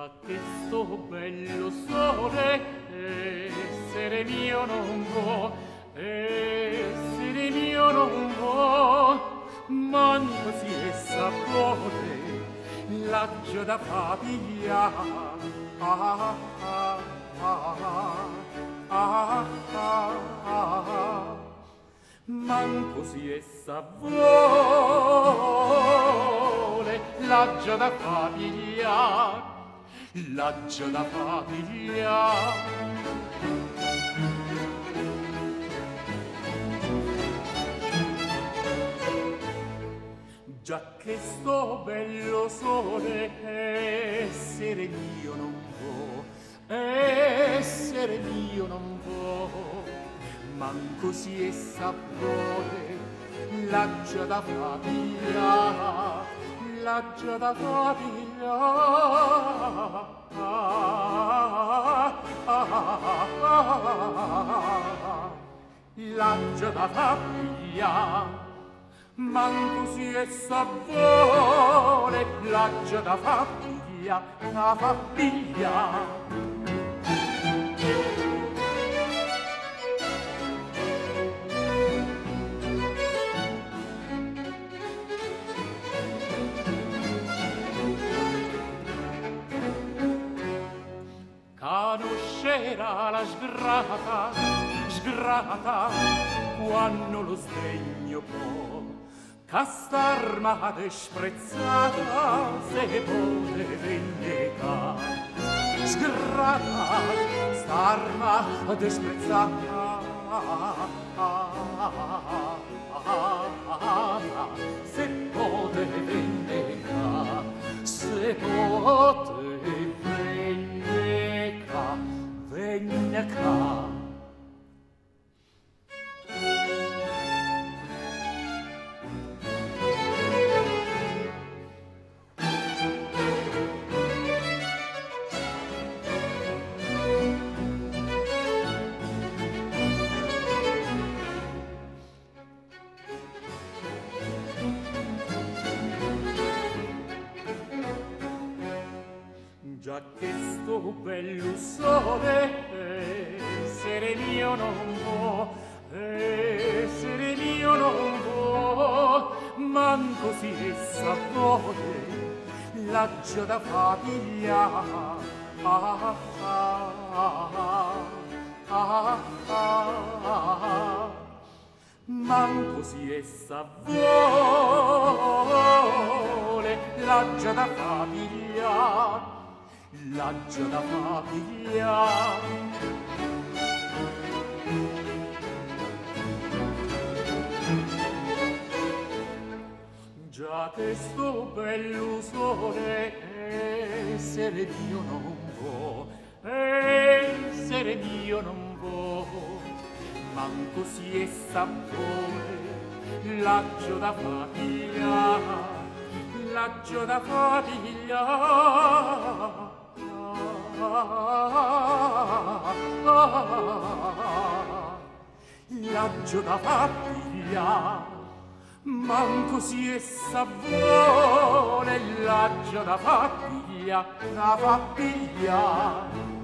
Già che sto bello sole, essere mio non può, essere mio non può, manco si è sapore, l'aggio da papiglia. Ah, ah, ah, ah, ah, ah. Manco si essa vuole l'aggio da famiglia, l'aggio da famiglia. Già che sto bello sole, essere mio non può, essere mio non può, manco si è sapore, l'aggio da famiglia, l'aggio da famiglia. L'aggio da famiglia, manco si è sapore, l'aggio da famiglia, la famiglia. Conoscerà la sgrata, sgrata, quando lo sdegno può, c'st'arma desprezzata se pote vendicà. Sgrata, st'arma desprezzata, se pote vendicà, se pote vendica, vendica. Già che sto bello sole, essere mio non può, essere mio non può, manco si è sapore, l'aggio da famiglia. Ah, ah, ah, ah, ah, manco si è sapore, l'aggio da famiglia, l'aggio da famiglia. Già che sto bello sole, essere mio non può, essere mio non può, manco si è sapore, l'aggio da famiglia, l'aggio da famiglia. L'aggio da famiglia, manco si è sapore, l'aggio da famiglia, la famiglia.